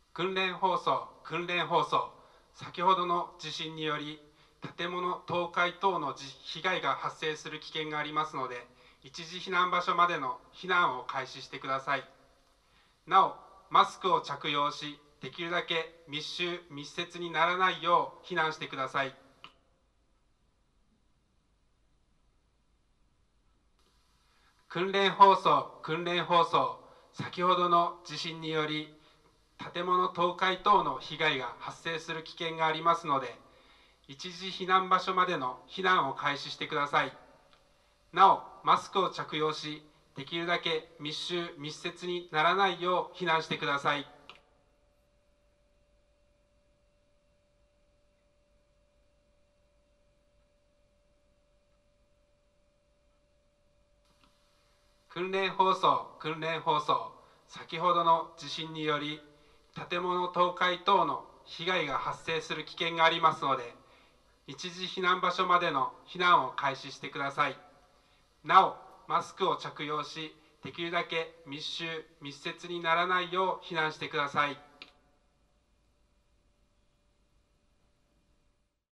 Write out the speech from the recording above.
訓練放送、先ほどの地震により建物倒壊等の被害が発生する危険がありますので、一時避難場所までの避難を開始してください。なお、マスクを着用し、できるだけ密集・密接にならないよう避難してください。訓練放送、先ほどの地震により建物倒壊等の被害が発生する危険がありますので、一時避難場所までの避難を開始してください。なお、マスクを着用し、できるだけ密集・密接にならないよう避難してください。訓練放送、先ほどの地震により建物倒壊等の被害が発生する危険がありますので、一時避難場所までの避難を開始してください。なお、マスクを着用し、できるだけ密集・密接にならないよう避難してください。